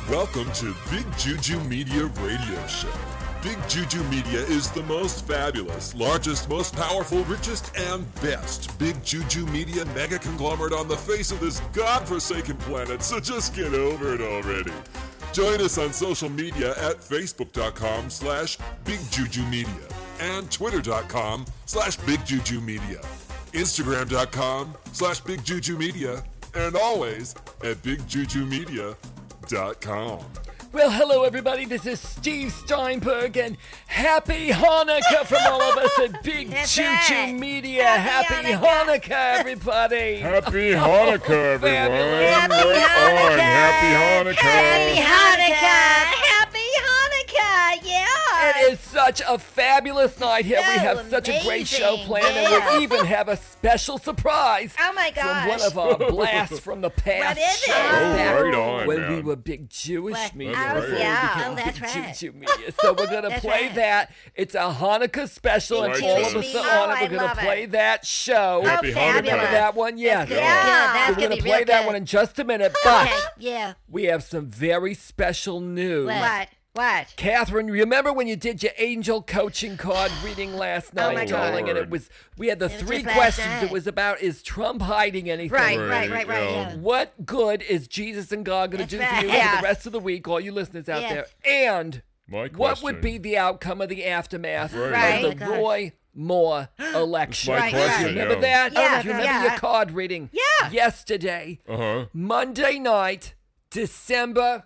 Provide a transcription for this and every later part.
Welcome to Big Juju Media Radio Show. Big Juju Media is the most fabulous, largest, most powerful, richest, and best Big Juju Media mega conglomerate on the face of this godforsaken planet, so just get over it already. Join us on social media at facebook.com/BigJujuMedia and twitter.com/BigJujuMedia, instagram.com/BigJujuMedia, and always at BigJujuMedia.com. Well, hello everybody, this is Steve Steinberg, and happy Hanukkah from all of us at Big Juju Media. Happy Hanukkah, everybody. Happy Hanukkah, everyone. Happy Hanukkah. Happy Hanukkah. Happy Hanukkah. Happy Hanukkah. Yeah. It is such a fabulous night here. We have such a great show amazing. planned, and we'll even have a special surprise Oh my from gosh. one of our blasts from the past What is it? shows Oh, back right on, when man. we were Big Jewish What? Media. That's before we right. Yeah. became Oh, that's Big right. Juju Media. So we're going to That's play right. that. It's a Hanukkah special, and Big all of Jewish us Media. are on Oh, it. I We're going love to it. play that show. Happy fabulous. Hanukkah. Remember that one? Yes. Yeah, that's We're gonna going to be play real that good. one in just a minute, but Okay. Yeah. we have some very special news. What? Catherine, remember when you did your angel coaching card reading last night, my darling? God. And we had the It was three just last questions. night. It was about, is Trump hiding anything? Right. Yeah. Yeah. What good is Jesus and God going to do That's for you right. for Yeah. the rest of the week, all you listeners out Yes. there? And My what would question. be the outcome of the aftermath Right. of the Right. Roy Moore election? My Right, question, right. Remember yeah. that? Yeah, Do you remember yeah. your card reading? Yeah. Yesterday, Uh-huh. Monday night, December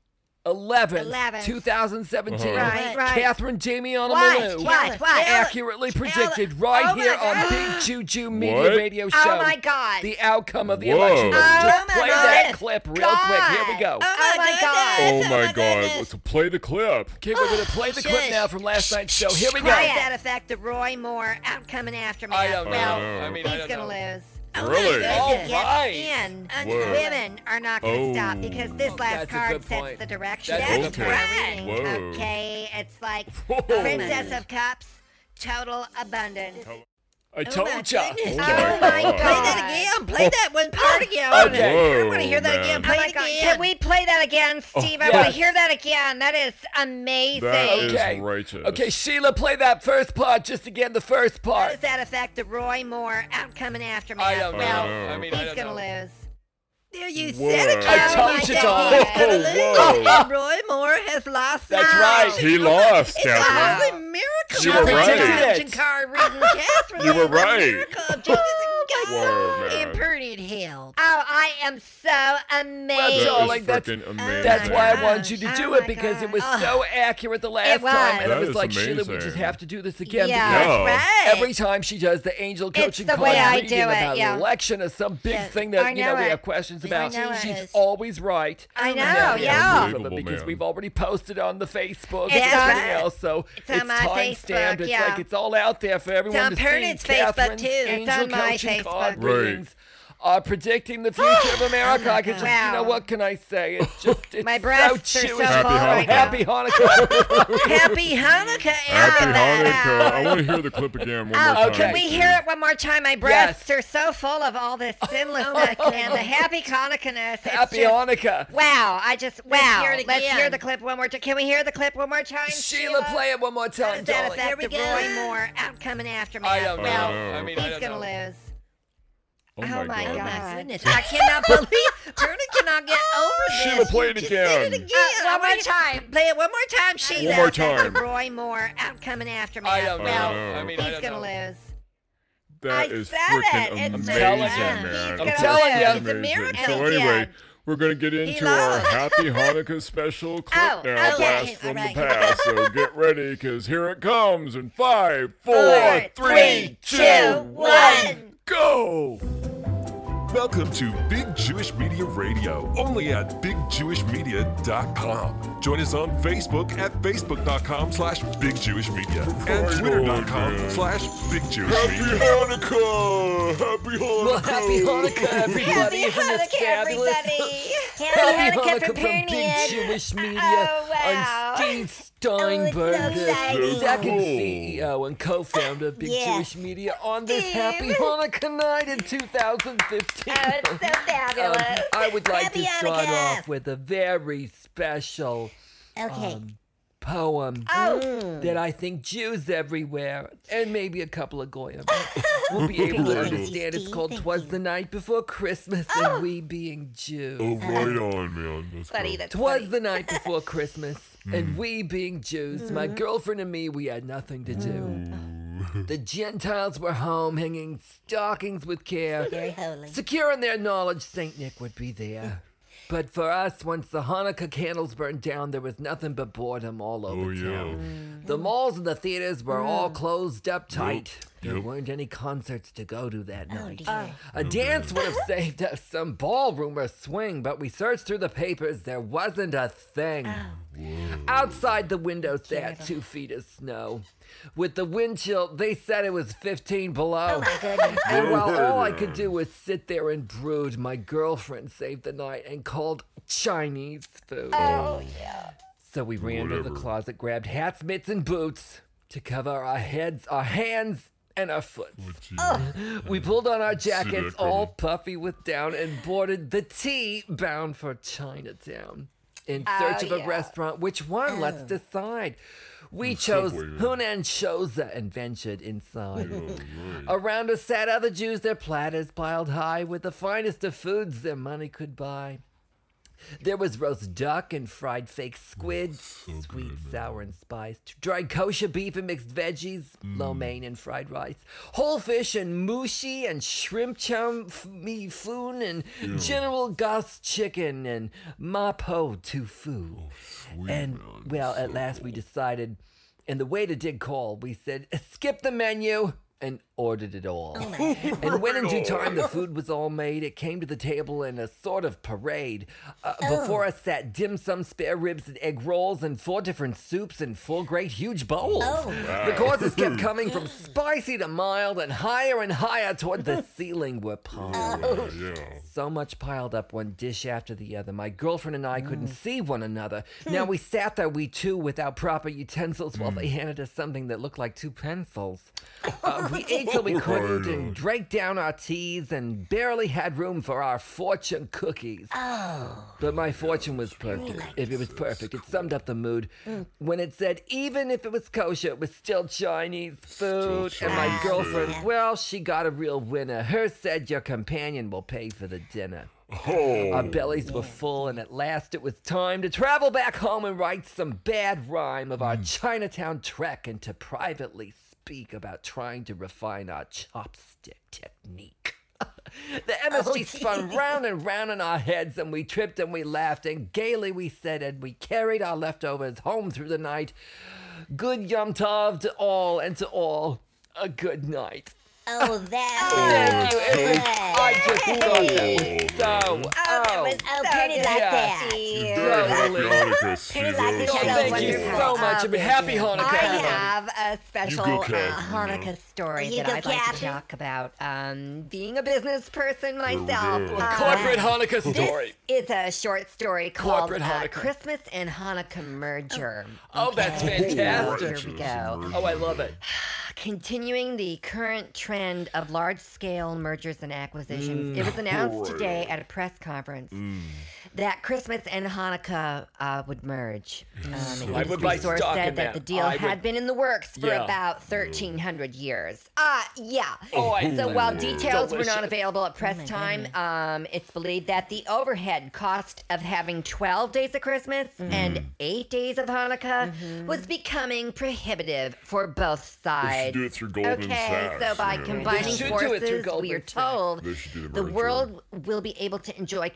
11th, 11th. 2017. Right. Catherine Damiano What? Malou What? accurately predicted right Oh my here on God. Big Juju Media What? Radio Show Oh my God. the outcome of the Whoa. election. Let's Oh just my play God. that clip real quick. Here we go. Oh my God. Oh my God. Let's play the clip. Okay, we're going to play the clip Shush. now from last night's show. Here we go. How does that affect the Roy Moore outcome and aftermath? I don't know. Well, I mean, I he's don't going to know. lose. Really? All Yes, right. and Whoa. women are not going to Oh. stop because this last That's a card good sets point. the direction That's a of good the point. reading. Whoa. Okay, it's like Whoa. Princess of Cups, total abundance. I told ya. Oh Oh my my God. God. Play that again. Play that one part again. Okay. Whoa, I want to hear that man. again. Oh Play my it God. again. Can we play that again, Steve? I yes. want to hear that again. That is amazing. That is Okay. righteous. Okay, Sheila, play that first part just again, the first How part. does that affect the Roy Moore outcome and aftermath? I don't know. Well, I mean, I he's don't going to know. lose. There you Whoa. said it. I Carol. told My you, God, Dawn. he's gonna Whoa, lose. whoa. And Roy Moore has lost. That's now. right. He lost, It's a Catherine. holy miracle. You were right. Fortune card reading, Catherine. You were It's a right. miracle of Jesus and Whoa, God. man. Impertinent hell. Oh, I am so amazed. Well, That darling, is that's- freaking amazing. That's why I gosh. wanted you to do Oh it my because it was God. so accurate the last It was. time. And That I was is like, Sheila, we just amazing. have to do this again Yeah. because Yeah. Right. every time she does the angel coaching the card way I reading do it, about yeah. an election or some big Yes, thing I that know we it. have questions I about, know it she's is. always right. I And know, now we have yeah. proof of it Unbelievable, because man. we've already posted on the Facebook It's and on- everything else, so it's on my time Facebook, stamped. It's yeah. like it's all out there for everyone on to see. Pernod's Facebook, Catherine's too. It's angel on my coaching card Facebook. Right. readings are predicting the future of America. I could just, God. you know, what can I say? It's just, it's My breasts so are so Jewish. full right now. Happy Hanukkah. Happy Hanukkah, Happy everybody. Hanukkah. I want to hear the clip again one more Oh, time. okay. can we hear it one more time? My breasts are so full of all this sinlessness and the happy Hanukkah-ness. It's Happy just- Hanukkah. Wow, wow. hear it Let's hear again. the clip one more time. Can we hear the clip one more time? Sheila, play it one more How time, does that darling. affect Here the we go. Roy Moore outcome and aftermath? I don't know. Well, I mean, I he's don't going to know. lose. Oh Oh my my God. God. Goodness, I cannot believe Perna cannot get over this. Sheila, play it You just said it again. again. One more time. Play it one more time, Sheila. One more time. The Roy Moore outcome and aftermath. I don't know. Well, I mean, I he's don't going to know. lose. That I is said freaking it. It's amazing, telling you. man. He's I'm gonna telling lose. you. It's a Amazing. miracle. So Yeah. anyway, we're going to get into our lost. Happy Hanukkah special clip Oh, now, okay. blast from All the right. past. So get ready, because here it comes in 5, 4, Four, 3, 2, 1. go! Welcome to Big Jewish Media Radio, only at BigJewishMedia.com. Join us on Facebook at Facebook.com/BigJewishMedia and Right Twitter.com/BigJewishMedia. Happy Hanukkah! Happy Hanukkah! Well, happy Hanukkah, everybody. Happy Isn't this Hanukkah, fabulous? everybody. Happy Hanukkah from Big Pernian. Jewish Media. Oh, wow. I'm Steve Steinberg, Oh, it's so the exciting. second Cool. CEO and co-founder of Big Yeah. Jewish Media on this Steve. happy Hanukkah night in 2015. Oh, it's so fabulous. I would like Happy to start Hanukkah. off with a very special Okay. poem Oh. that I think Jews everywhere, and maybe a couple of Goyim, will be able to Right on. understand. It's Steve, called thank 'Twas you. the Night Before Christmas, and we being Jews. Oh, right on, man. That's Buddy, cool. that's 'Twas funny. the night before Christmas, and we being Jews, my girlfriend and me, we had nothing to do. The Gentiles were home, hanging stockings with care, Very holy. secure in their knowledge Saint Nick would be there. But for us, once the Hanukkah candles burned down, there was nothing but boredom all over Oh, yeah. town. The malls and the theaters were all closed up tight. There Yep. weren't any concerts to go to that night. dear. A dance would have saved us some ballroom or swing, but we searched through the papers. There wasn't a thing. Outside the window sat 2 feet of snow. With the wind chill, they said it was 15 below. Oh my goodness. And while all I could do was sit there and brood, my girlfriend saved the night and called Chinese food. Oh, yeah. So we ran to the Whatever. closet, grabbed hats, mitts, and boots to cover our heads, our hands, and our foot. We pulled on our jackets, Crummy. all puffy with down, and boarded the T bound for Chinatown. In search of a restaurant, which one? Let's decide. We chose Subway, yeah. Hunan Shoza and ventured inside. Oh, right. Around us sat other Jews, their platters piled high with the finest of foods their money could buy. There was roast duck and fried fake squid, sweet, sour, and spiced, dried kosher beef and mixed veggies, lo mein and fried rice, whole fish and mushi and shrimp chum mi foon and General Gus chicken and mapo tofu. Sweet, And, man. well, at last we decided, and the waiter did call. We said, skip the menu, and ordered it all. And when in due time the food was all made, it came to the table in a sort of parade. Before us sat dim sum, spare ribs, and egg rolls, and 4 different soups, and 4 great huge bowls. The courses kept coming from spicy to mild, and higher toward the ceiling were piled. Yeah. So much piled up, one dish after the other. My girlfriend and I couldn't see one another. Now we sat there, we two, without proper utensils, while they handed us something that looked like 2 pencils. We ate till we couldn't and drank down our teas and barely had room for our fortune cookies. But my fortune was perfect. If it was perfect, it summed up the mood. When it said, even if it was kosher, it was still Chinese food. And my Chinese girlfriend, food. well, she got a real winner. Hers said, your companion will pay for the dinner. Oh, Our bellies were full, and at last it was time to travel back home and write some bad rhyme of our Chinatown trek and to privately speak about trying to refine our chopstick technique. The MSG spun round and round in our heads, and we tripped and we laughed, and gaily we said, and we carried our leftovers home through the night. Good Yom Tov to all, and to all, a good night. Oh, that Thank you, was every- good. I just thought that was so. Oh, pretty like Yeah. that. very happy Hanukkah, Pretty like Steve-O. the Oh, show. thank you Wonderful. so much. I mean, happy Hanukkah, I everybody. have a special You go, Kat, Hanukkah story You that go, I'd like to Kathy. talk about. Being a business person we myself, go. Corporate Hanukkah story. it's a short story called Corporate Hanukkah. Christmas and Hanukkah Merger. Oh, that's Okay. fantastic. Here we go. Oh, I love it. Continuing the current trend of large-scale mergers and acquisitions, it was announced today at a press conference that Christmas and Hanukkah would merge. An I would buy industry source stock in said that. the deal I had would- been in the works for Yeah. about 1,300 years. Yeah. Oh, I So while details were Delicious. not available at press time, it's believed that the overhead cost of having 12 days of Christmas and 8 days of Hanukkah was becoming prohibitive for both sides. do it through Goldman Okay, Sachs, so by yeah. combining They should do it forces, through we Goldman are Sachs. told They should do the the merger. world will be able to enjoy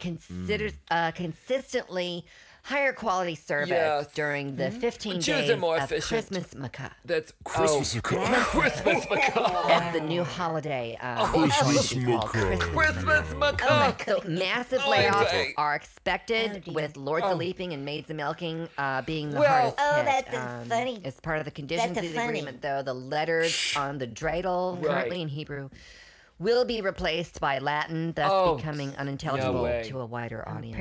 consistently higher quality service Yes. during the 15 Jews days are more of efficient. Christmas Makkah. That's Christmas Macabre. Christmas macabre. That's the new holiday. Christmas it's called Macabre. Christmas macabre. So massive Oh, layoffs okay. are expected, Oh, dear. with Lords of Leaping and Maids of Milking being the Well- hardest Oh, hit. that's funny. As part of the conditions That's of the funny. agreement, though, the letters on the dreidel, Right. currently in Hebrew, will be replaced by Latin, thus becoming unintelligible way. to a wider audience.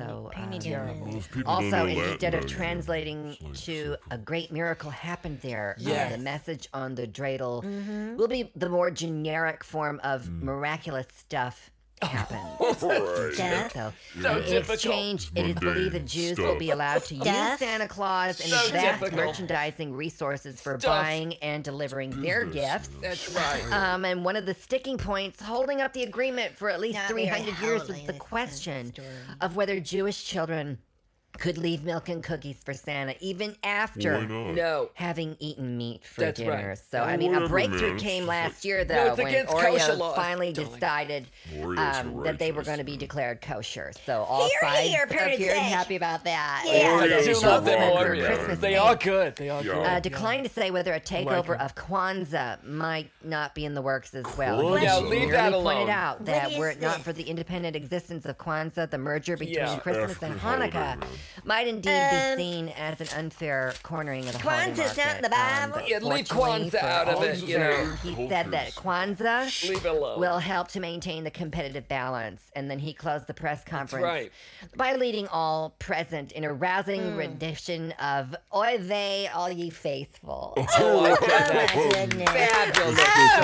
Most people Also, don't know Latin instead of back then. translating It's like to super a great miracle happened there, Yes. the message on the dreidel will be the more generic form of miraculous stuff happened. Stuff. So, So in typical. exchange, it is believed the Jews will be allowed to use Stuff. Santa Claus and So his vast typical. merchandising resources for Stuff. buying and delivering their gifts. That's right. And one of the sticking points holding up the agreement for at least Not 300 very years was holy, the this question story. of whether Jewish children could leave milk and cookies for Santa even Why after not? No. having eaten meat for That's dinner. right. So, I mean, a whatever, breakthrough man. came It's last year, No, though, it's when against kosher Oreos laws, finally darling. decided Oreos are that they were righteous, going to be man. declared kosher. So all Hear, sides hear, Purdy appeared say. happy about that. Yeah. I Oreos do are love them rock, Oreos. Christmas They Day. are good. They are Yeah. good. Declined to say whether a takeover them. of Kwanzaa might not be in the works as well. Kwanzaa? He Yeah, leave merely that alone. pointed out that What were is it not this? for the independent existence of Kwanzaa, the merger between Yeah. Christmas and African holiday, Hanukkah man. might indeed be seen as an unfair cornering of the holiday Kwanzaa's not in the market. Bible. Yeah, leave Fortunately Kwanzaa for out of all it, you know. He said that Kwanzaa Leave it alone. will help to maintain the competitive balance. And then he closed the press conference right. by leading all present in a rousing rendition of Oy vey, all ye faithful. Oh, I get that. Oh, my goodness. Fabulous.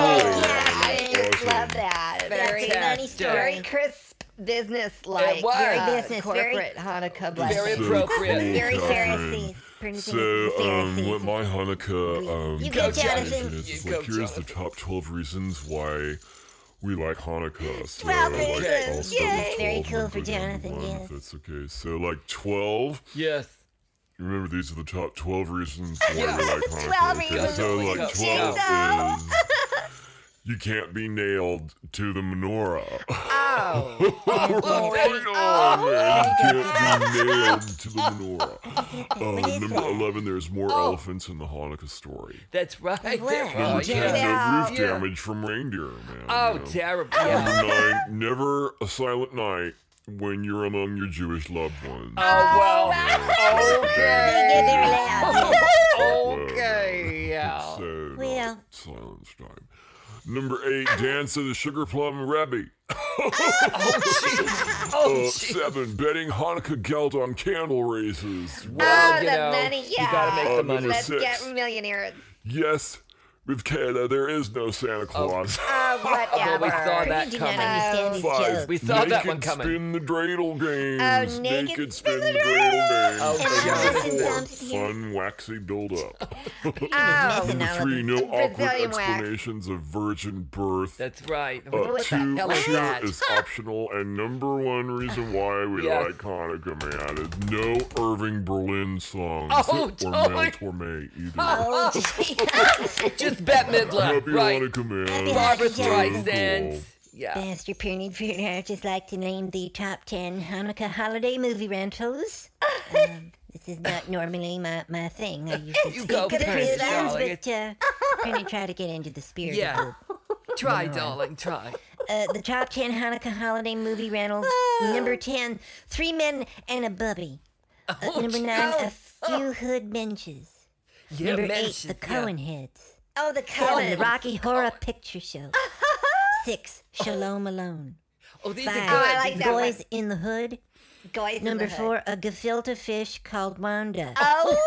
I just Awesome. love that. That's a funny story. Very crisp, business-like. It was. Very business, very- corporate Hanukkah blessing. Very So appropriate. cool, Very Catherine. Pharisees. Pretty So, Pharisees. what my Hanukkah You go, go, Jonathan. Jonathan. is You like, go, here's the Jonathan. top 12 reasons why we like Hanukkah. So, 12 like, reasons, I'll start yay. with Very 12 cool and for go down to Jonathan, one, yes. if that's okay. So, like, 12. Yes. Remember, these are the top 12 reasons why we like Hanukkah. 12 okay? reasons So, we like, like 12 Jingle. is you can't be nailed to the menorah. Oh. You can't be nailed to the menorah. What is Number that? 11, there's more elephants in the Hanukkah story. That's right. What? There Number are. 10, Yeah. no roof Yeah. damage from reindeer, man. Oh, you know. terrible. Yeah. Number 9, never a silent night when you're among your Jewish loved ones. Oh, well. They get their loud. Okay. Yeah. So, Well. not silence time. Number 8, Dance of the Sugar Plum Rebbe. Oh, 7, betting Hanukkah geld on candle races. Well, Oh, you the know, money, you gotta make the money. number Let's 6, get millionaires. yes, with Kayla, there is no Santa Claus. Whatever. Well, we saw that You do not coming. understand these 5, jokes. We saw that naked one coming. spin the dreidel games. Oh, naked spin the dreidel games. Oh, And yeah. listen, something here. Fun, waxy build-up. Messing Number all 3, of no this. awkward Brazilian wax. explanations of virgin birth. That's right. What What the 2 hell is here that? is optional, and number 1 reason why we Yes. like Hanukkah, man, is no Irving Berlin songs Oh, or totally. Mel Torme either. Oh, Just Bette Midler. Happy Right. Hanukkah, man. Barbara Happy Streisand. Yeah. Master Pernod Furner, I'd just like to name the top 10 Hanukkah holiday movie rentals. This is not normally my thing. I usually You speak go of the first, prisons, darling. but Pernod try to get into the spirit Yeah. of Try, darling, try. the top 10 Hanukkah holiday movie rentals. Number 10, Three Men and a Bubby. Number 9, A Few Hood Benches. Yeah, Number 8, mention, The Cohenheads. Oh, the 7, Cohen. The Rocky Horror Picture Show. 6, Shalom Alone. Oh, these 5, are good. I like that Boys in the Hood. Guys in Number the hood. 4, a gefilte fish called Wanda. Oh,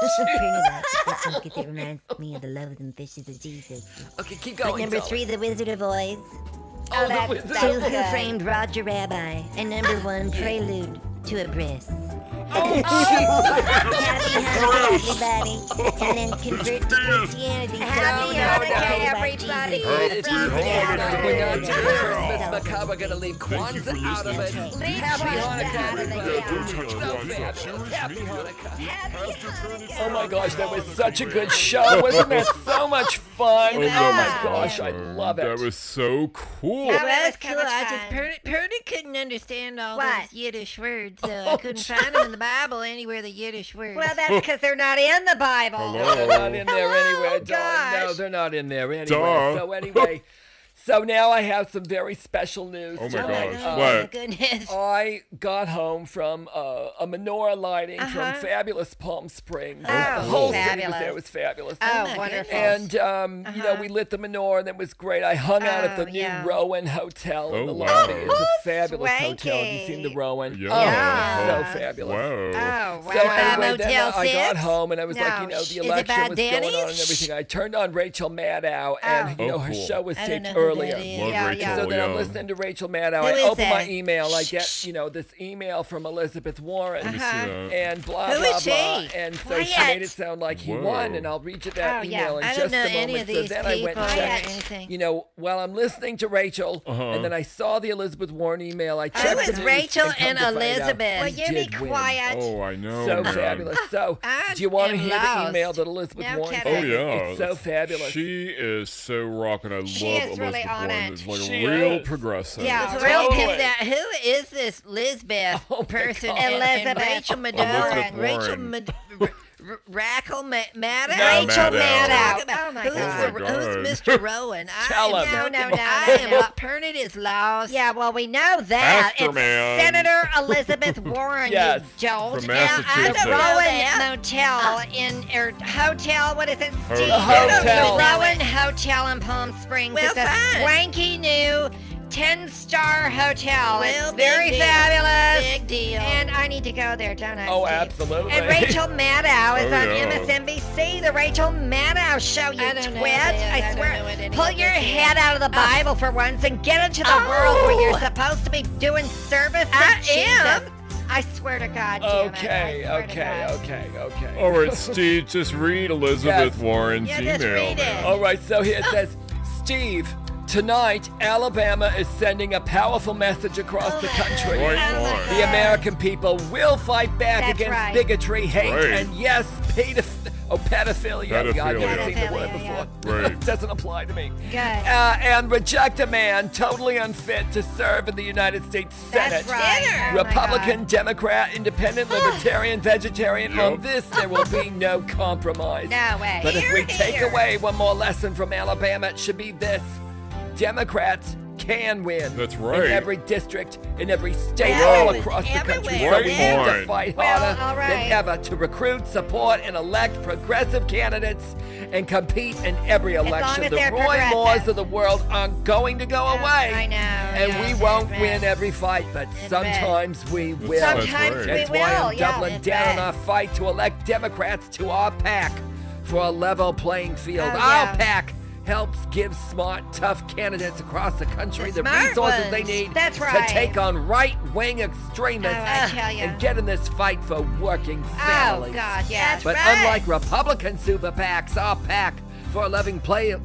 It reminds me of the loathsome fishes of Jesus. Okay, keep But going. number darling. 3, The Wizard of Oz. Oh, that's- the wizard. that's 2, Who good. Framed Roger Rabbi. And number 1, Prelude to a Breast. Oh, Happy Hanukkah, everybody. And then convert to Christianity. Happy Hanukkah, everybody. If you Hanukkah. we're not doing Christmas Yeah. macabre, we're gonna leave Thank you for Kwanzaa out of it. listening. Leave Happy Kwanzaa Hanukkah, out of it, everybody. yeah. Don't touch So Kwanzaa. fabulous. Happy Hanukkah. Happy Hanukkah. Oh my gosh, that was such a good show. Wasn't that so much fun? Oh my gosh, I love it. That was so cool. That Well, was that's cool. I just fun. Purdy couldn't understand all What? those Yiddish words, so I couldn't find them in the Bible anywhere. The Yiddish words. Well, that's because they're not in the Bible. They're not in there anywhere, darling. No, gosh. they're not in there anyway. Duh. So anyway, So now I have some very special news. Oh my tonight. gosh. Oh, What? goodness. I got home from a menorah lighting from fabulous Palm Springs. Oh, the whole city was fabulous. there. It was fabulous. Oh, my wonderful. And, you know, we lit the menorah, and it was great. I hung out at the new yeah. Rowan Hotel in Oh, the wow. lobby. It's a fabulous swanky. hotel. Have you seen the Rowan? Yeah. Oh, so fabulous. Wow. Oh, wow. So anyway, then Motel I got 6? home and I was like, No, you know, is the it election by was going on and Denny's? everything. I turned on Rachel Maddow, and you Oh, know her cool. show was I don't taped know who earlier. that is. Love Yeah, Rachel. yeah. So then yeah. I'm listening to Rachel Maddow. Who I is open my that? email. I get, you know, this email from Elizabeth Warren. Let me see that. And blah, Who blah, is she? blah. And so she Quiet. made it sound like he Whoa. won. And I'll read you that Oh, yeah. email in I just don't know a moment. any of So these then I went people and or checked, anything. you know, while I'm listening to Rachel, and then I saw the Elizabeth Warren email, I checked Who the is news Rachel come and to find out Elizabeth? Will he you be did win. quiet? Oh, I know. So man. fabulous. So, I do you want to am hear the lost. email that Elizabeth No Warren kidding. Oh sent? yeah, It's so fabulous. She is so rocking. I She love is really Elizabeth on Warren. it. It's like She a real is. progressive. Yeah. What's wrong Totally. with that? Who is this Lisbeth Oh, my person? God. And Elizabeth. Rachel Maddow Elizabeth and Rachel Warren. Rackle Maddow? No, Rachel Maddow. Maddow. Oh, my Who's, God. who's Mr. Rowan? Tell I am him. No, no, no, I am no. Pernod is lost. Yeah, well, we know that. Pastor It's man. Senator Elizabeth Warren, Yes. you dolt. From Yeah, Massachusetts. at the Rowan that. Motel or hotel, what is it, Steve? Hotel. The Rowan Hotel in Palm Springs. Well, it's a fine. swanky new 10-star hotel. Well, It's very big deal. fabulous. Big deal. And I need to go there, don't I, Oh, Steve? absolutely. And Rachel Maddow is Oh, on yeah. MSNBC, the Rachel Maddow Show, you I don't know twit. this. I I don't swear. know what any Pull of your this is. head out of the Bible for once and get into the world where you're supposed to be doing service to I Jesus. am. I swear to God, damn it. Okay, I swear to okay, God. okay. All right, Steve, just read Elizabeth Yes. Warren's Yeah, email. just read man. it. All right, so here it says, Steve, tonight, Alabama is sending a powerful message across the country. Right Oh, my on. The American people will fight back That's against right. bigotry, hate, Right. and yes, pedophilia. I've Pedophilia. never seen the word Pedophilia, before. Right. It doesn't apply to me. Good. And reject a man totally unfit to serve in the United States Senate. That's right. Oh, my Republican, God. Democrat, Independent, Libertarian, Vegetarian. Yep. On this, there will be no compromise. No way. But if we Hear, take hear. away one more lesson from Alabama, it should be this: Democrats can win. That's right. In every district, in every state, Yeah, all it's across the country. everywhere. So we Right need to on. fight Well, harder all right. than ever to recruit, support, and elect progressive candidates and compete in every long election. as The they're Roy progressive. Moores of the world aren't going to go away. I know. And yes, we yes, won't right. win every fight, but sometimes we will. That's Sometimes right. we That's will. why I'm yeah, doubling that's down right. on our fight to elect Democrats to our pack for a level playing field. Oh, Our yeah. pack helps give smart, tough candidates across the country The the smart resources they ones. need That's to right. take on right-wing extremists Oh, I tell ya. and get in this fight for working Oh, families. God, yeah. But right. unlike Republican super PACs, our pack for a level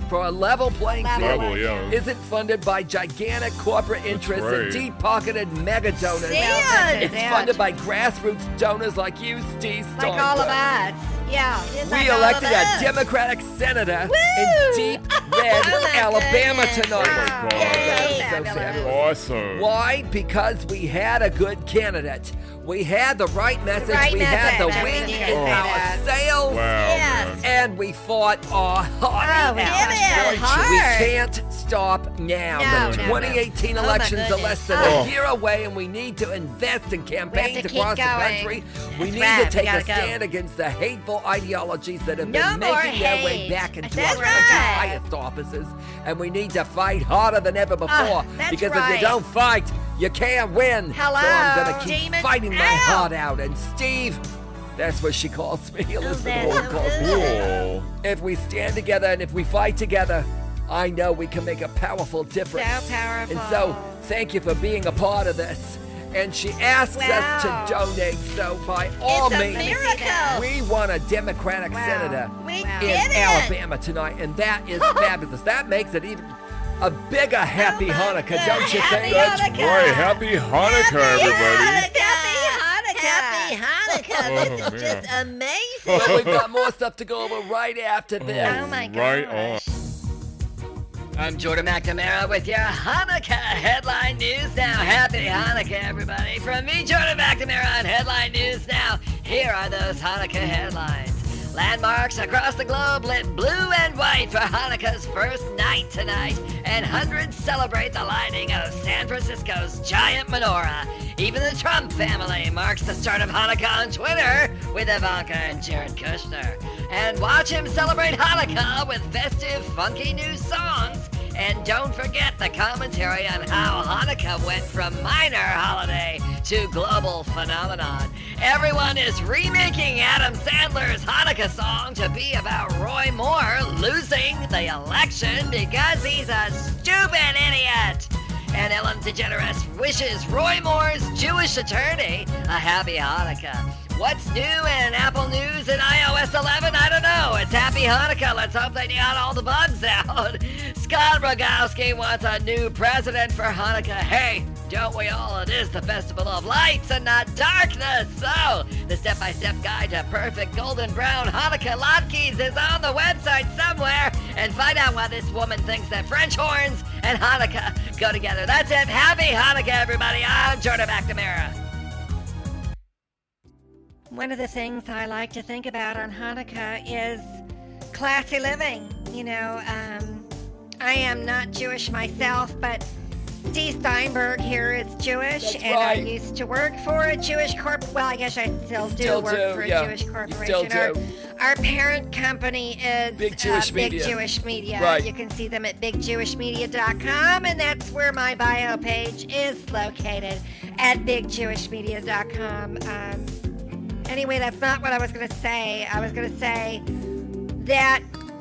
playing Level. field Level, yeah. isn't funded by gigantic corporate interests right. and deep-pocketed mega donors. See Well, ya. It's funded by grassroots donors like you, Steve Like all of Stormbrook. us. Yeah. Just We like all elected of a us. Democratic senator Woo! in deep red Oh, my Alabama goodness. tonight. Oh, my God. That Yay. was so fabulous. Awesome. Why? Because we had a good candidate. We had the right message. right we had the message. wind We in did say our that. sails. Wow, Yes. man. And we fought our heart Oh, we out. did it. We Hard. can't stop now. No, The no, 2018 no. Oh, my elections are goodness. less than Oh. a year away, and we need to invest in campaigns to keep across the going. country. We That's need right. to take We a gotta go. stand against the hateful ideologies that have No been more making their way hate. back into That's our country's right. highest offices. And we need to fight harder than ever before. that's because if right. you don't fight, you can't win. Hello, So I'm going to keep Demon fighting my out. heart out. And Steve, that's what she calls me. Elizabeth that's Warren so calls me. Cool. If we stand together and if we fight together, I know we can make a powerful difference. So powerful. And so, thank you for being a part of this. And she asks Wow. us to donate. So, by all It's a means, miracle. we want a Democratic Wow. senator We Wow. did in it. Alabama tonight, and that is fabulous. That makes it even a bigger happy my Hanukkah, don't you Happy think? That's Hanukkah. right. Happy Hanukkah, everybody. Happy Hanukkah. This Oh, is just man. amazing. Well, we've got more stuff to go over right after this. Oh, my God. Right on. I'm Jordan McNamara with your Hanukkah headline news now. Happy Hanukkah, everybody. From me, Jordan McNamara on Headline News Now. Here are those Hanukkah headlines. Landmarks across the globe lit blue and white for Hanukkah's first night tonight, and hundreds celebrate the lighting of San Francisco's giant menorah. Even the Trump family marks the start of Hanukkah on Twitter with Ivanka and Jared Kushner. And watch him celebrate Hanukkah with festive, funky new songs. And don't forget the commentary on how Hanukkah went from minor holiday to global phenomenon. Everyone is remaking Adam Sandler's Hanukkah song to be about Roy Moore losing the election because he's a stupid idiot. And Ellen DeGeneres wishes Roy Moore's Jewish attorney a happy Hanukkah. What's new in Apple News and iOS 11? I don't know. It's Happy Hanukkah. Let's hope they got all the bugs out. Scott Rogowski wants a new president for Hanukkah. Hey, don't we all? It is the festival of lights and not darkness. So, the step-by-step guide to perfect golden brown Hanukkah latkes is on the website somewhere. And find out why this woman thinks that French horns and Hanukkah go together. That's it. Happy Hanukkah, everybody. I'm Jordan McNamara. One of the things I like to think about on Hanukkah is classy living. You know, I am not Jewish myself, but Steve Steinberg here is Jewish, That's and right. I used to work for a Jewish well, I guess I still do work for a Jewish corporation. You still do. Our parent company is Big Jewish Media. Big Jewish Media. Right. You can see them at bigjewishmedia.com, and that's where my bio page is located, at bigjewishmedia.com. Anyway, that's not what I was going to say. I was going to say that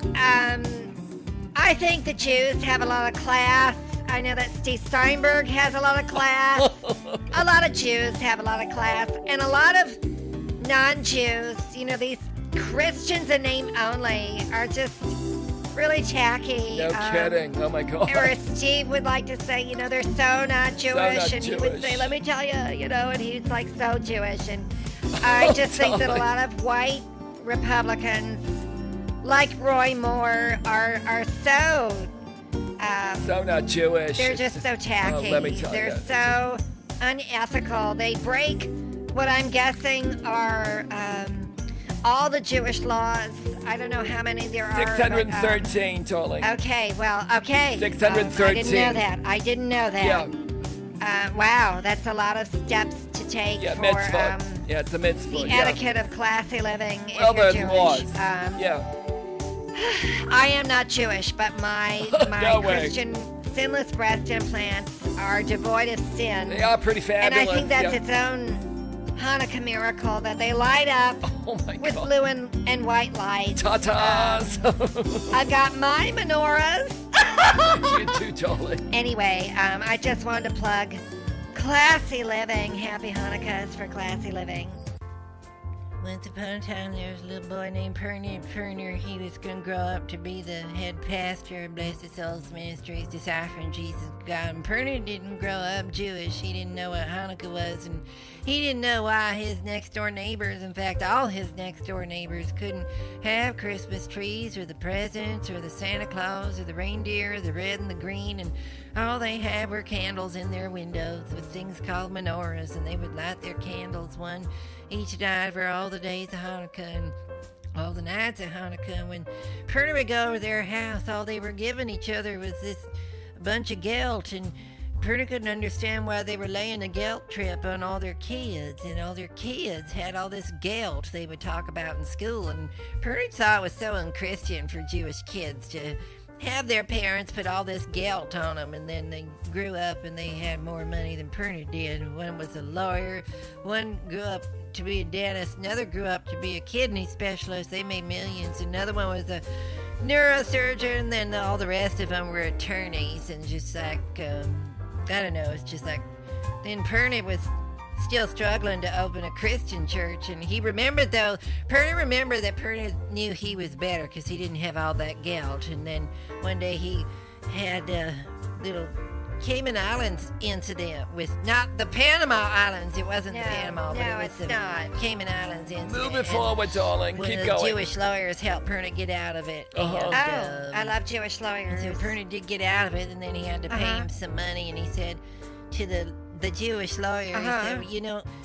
I think the Jews have a lot of class. I know that Steve Steinberg has a lot of class. A lot of Jews have a lot of class. And a lot of non-Jews, you know, these Christians in name only are just really tacky. No kidding. Oh, my God. Or as Steve would like to say, you know, they're so not Jewish. not and he would say, Jewish. let me tell you, you know, and he's like so Jewish. And I just think that a lot of white Republicans, like Roy Moore, are so So not Jewish. they're just so tacky. let me tell They're you. so unethical. They break what I'm guessing are all the Jewish laws. I don't know how many there are. but, 613, darling. okay, well, okay. 613. I didn't know that. Yeah. Wow, that's a lot of steps to take Yeah, for mitzvah. Yeah, it's a mitzvah. the yeah. etiquette of classy living Well, if you're there Jewish. was. Um, Yeah. I am not Jewish, but my No way. Christian sinless breast implants are devoid of sin. They are pretty And fabulous. I think that's yeah. its own Hanukkah miracle that they light up Oh, my with God. blue and white lights. Ta-tas. I've got my menorahs. You too, darling. Anyway, I just wanted to plug Classy Living. Happy Hanukkahs for Classy Living. Once upon a time, there was a little boy named Perner. He was going to grow up to be the head pastor of Blessed Souls Ministries, deciphering Jesus God. And Perner didn't grow up Jewish. He didn't know what Hanukkah was, and he didn't know why his next-door neighbors, in fact, all his next-door neighbors, couldn't have Christmas trees or the presents or the Santa Claus or the reindeer or the red and the green, and all they had were candles in their windows with things called menorahs, and they would light their candles one each night for all the days of Hanukkah and all the nights of Hanukkah. And when Perner would go over their house, all they were giving each other was this bunch of gelt, and Perner couldn't understand why they were laying a gelt trip on all their kids, and all their kids had all this gelt they would talk about in school, and Perner thought it was so unchristian for Jewish kids to have their parents put all this gelt on them, and then they grew up and they had more money than Perner did. One was a lawyer, one grew up to be a dentist, another grew up to be a kidney specialist. They made millions. Another one was a neurosurgeon, and then all the rest of them were attorneys, and just like, I don't know, it's just like, then Perner was still struggling to open a Christian church, and he remembered, though, Perner remembered that Perner knew he was better because he didn't have all that gelt. And then one day he had a little Cayman Islands incident with, not the Panama Islands, it wasn't the Panama, but it was the Cayman Islands incident. Move it forward, darling. One Keep of the going. Jewish lawyers helped Perner get out of it. Uh-huh. And, I love Jewish lawyers. So Perner did get out of it, and then he had to pay him some money, and he said to the Jewish lawyer, he said, you know,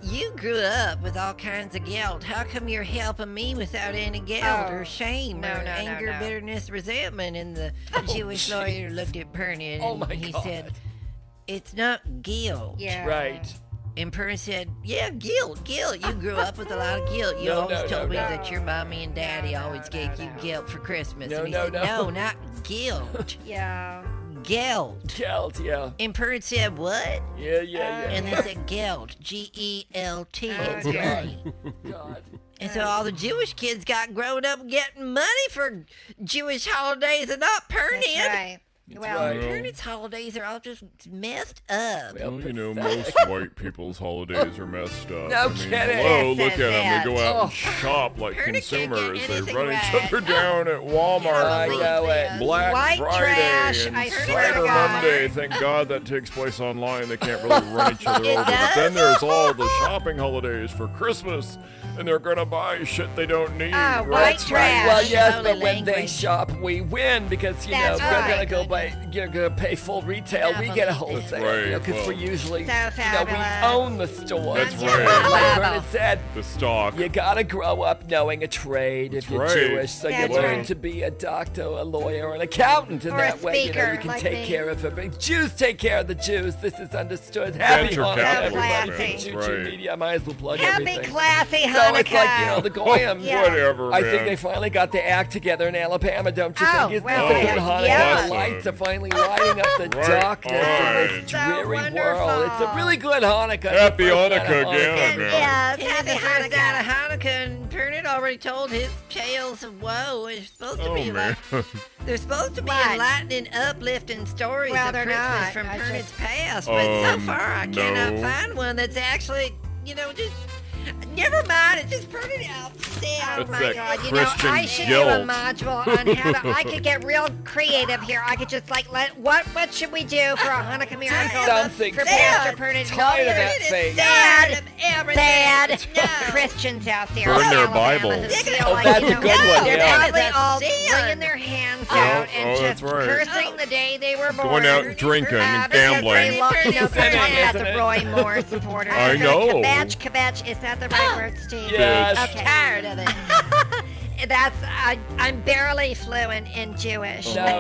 you grew up with all kinds of guilt. How come you're helping me without any guilt or shame or anger, bitterness, resentment? And the Jewish lawyer looked at Perny and he said, it's not guilt. Yeah. Right. And Perny said, yeah, guilt. You grew up with a lot of guilt. You always told me that your mommy and daddy always gave you guilt for Christmas. And he said, no, not guilt. Yeah. Guilt. Guilt, yeah. And Perny said, what? Yeah. And they said guilt. G-E-L-T. It's Okay. God. And so all the Jewish kids got grown up getting money for Jewish holidays and not Perny. That's right. Well, right. Perny's holidays are all just messed up. Well, you know, most white people's holidays are messed up. No kidding. Hello, Yes, look at them. that. They go out and shop like Perny can't consumers. get They anything run right. each other down at Walmart I for know it. Black White Friday trash, and I swear to Cyber God. Monday. Thank God that takes place online. They can't really run each other It over. But does? then there's all the shopping holidays for Christmas, and they're gonna buy shit they don't need. Oh, right? white trash. Well, yes, Slowly but when they language. shop, we win because, you That's know, we're right. going to go you're going to pay full retail. We get a wholesale. right, Because well. we're usually, So we fabulous. own the store. That's And right. like Vernon said, The stock. you got to grow up knowing a trade if you're right. Jewish. So you That's learn right. to be a doctor, a lawyer, an accountant. And Or a that way, you speaker, can like take me. care of it. Jews take care of the Jews. This is understood. Happy Venture Hanukkah, capitalism, everybody. that's Juju right. Media, I might as well plug Happy everything. classy So Hanukkah. it's like, you know, the Goyim. Yeah. Whatever, I man. think they finally got the act together in Alabama, don't you Oh, think? Isn't well, this a yeah. good Hanukkah? yeah. The lights are finally lighting up the Right darkness on. of this So dreary wonderful. world. It's a really good Hanukkah. Happy The first Hanukkah night of again, man. Yes, Happy happy first night Hanukkah. of Hanukkah, and Perny already told his tales of woe. It's supposed to Oh, be man. like they're supposed to be What? enlightening, uplifting stories Well, of they're Christmas not. from I Perny's just- past, but so Um, far I cannot no. find one that's actually, you know, just never mind. It's just Perny upset. Oh That's my that God! You Christian know, I should guilt. do a module on how to. I could get real creative here. I could just like what should we do for a Hanukkah miracle something. for Sad. Pastor Pernin? Tired of that It's thing. sad of everything. Bad No. Christians out there. Burn in their Alabama Bibles. who feel Oh, like, that's you a know, good one, They're yeah. probably That's all sin. bringing their hands out and oh, just that's right. cursing the day they were born. Going out and drinking and gambling. You know, they're talking about Isn't the it? Roy Moore supporters. I They're know. Kvetch. Is that the right word, Steve? Yes. Okay. Tired of it. That's I'm barely fluent in Jewish. No.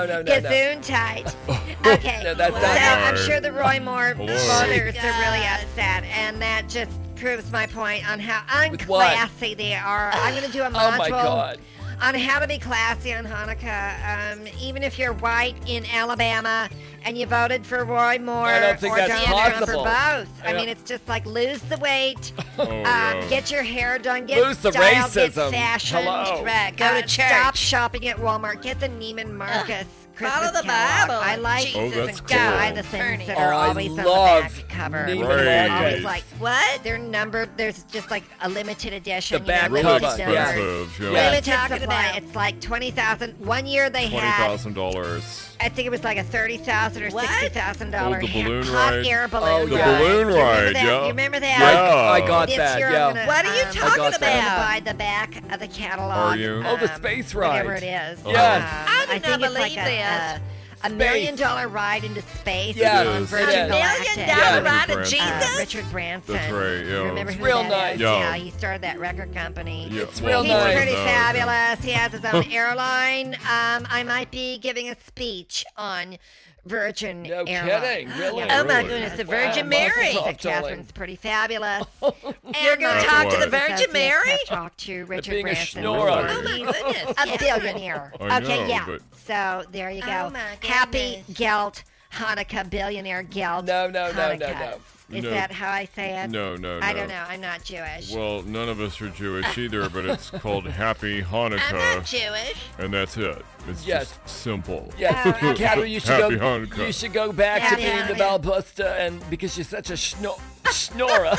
Gesundheit. Okay. No, that's so not I'm right. sure the Roy Moore Hello. voters are really upset, and that just proves my point on how With what? unclassy they are. I'm going to do a Oh, module my God. on how to be classy on Hanukkah. Even if you're white in Alabama and you voted for Roy Moore I don't think or that's Donald Trump or possible. both. I I don't- mean, it's just like lose the weight, Oh, yeah. get your hair done, get Lose the styled, racism. get fashioned. Hello. Right, go to church. Stop shopping at Walmart. Get the Neiman Marcus Christmas Follow the catalog. Bible. I like Oh, Jesus that's and cool. buy God. the things Perny. that are Oh, I always on the love back cover. Neiman Right. Always Marcus. like What? they're numbered. There's just like a limited edition. The back you know, Really cover, limited yeah. numbers. expensive. Yeah. Yeah. Limited Talking supply. about- It's like 20,000. One year they had, $20,000. I think it was like a $30,000 or What? $60,000 Oh, the balloon hot ride? air balloon Oh, ride. the balloon You remember ride, that? yeah. You remember that? Yeah. I got This that, year yeah. I'm gonna, What are you talking I'm about? gonna buy the back of the catalog. Are you? Oh, the space ride. Whatever it is. Yes. I do think not it's like believe a this. $1 million ride into space Yes, on it Virgin is. $1 million Galactic. Yeah. ride of Richard Jesus? Richard Branson. That's right, yeah. Remember It's who real that nice. is? Yeah. Yeah, he started that record company. Yeah, It's real He's nice. pretty no, fabulous. He has his own airline. I might be giving a speech on Virgin No Airlines. kidding, really? Yeah. Oh my Really? goodness, the Wow, Virgin Mazel Mary. tov. That Catherine's pretty fabulous. You're going to talk to the What? Virgin Mary? I've talked to Richard being a Branson. schnorrer. before. Oh my goodness. A billionaire. I Okay, know, yeah. but- So there you go. Oh, my Happy goodness. Gelt Hanukkah, billionaire Gelt. No, no, no, no, Hanukkah. no. Is No. that how I say it? No. I don't know. I'm not Jewish. Well, none of us are Jewish either, but it's called Happy I'm not Hanukkah, Jewish. and that's it. It's Yes. just simple. Yes, Oh, okay. Catherine, you should Happy go. Hanukkah. You should go back to Happy being the Hanukkah. Balbuster, and because you're such a snorer.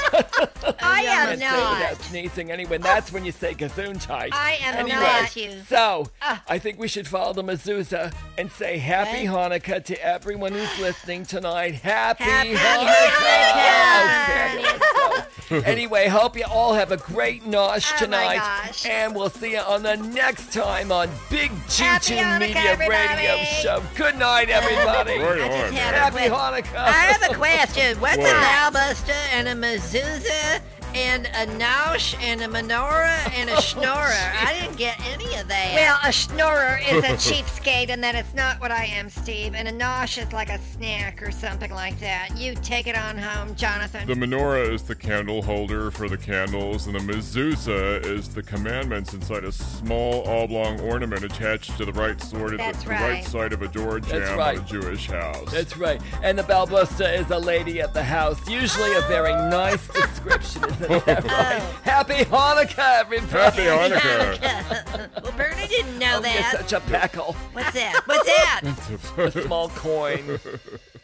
I am Can't say not. without sneezing. Anyway, that's when you say Gesundheit. I am Anyway, not. you. So, I think we should follow the mezuzah and say Happy Hanukkah to everyone who's listening tonight. Happy Happy Hanukkah! Hanukkah! Oh, fabulous. So Anyway, hope you all have a great nosh Oh, my tonight. gosh. And we'll see you on the next time on Big Happy Choo Choo Hanukkah, Media everybody. Radio Show. Good night, everybody. Right I just on, have man. a Happy quick- Hanukkah. I have a question. What's What? a bowbuster and a mezuzah and a nosh and a menorah and a schnorrer? I didn't get any of that. Well, a schnorrer is a cheapskate, and that is not what I am, Steve. And a nosh is like a snack or something like that. You take it on home, Jonathan. The menorah is the candle holder for the candles, and the mezuzah is the commandments inside a small oblong ornament attached to the right That's the right. right side of a door jamb right. on a Jewish house. That's right. And the balbusta is a lady at the house. Usually a very nice description, isn't that right? Happy Hanukkah, everybody. Happy Hanukkah. Well, Bernie didn't know Oh, you're that. such a peckle. What's that? What's that? A small coin.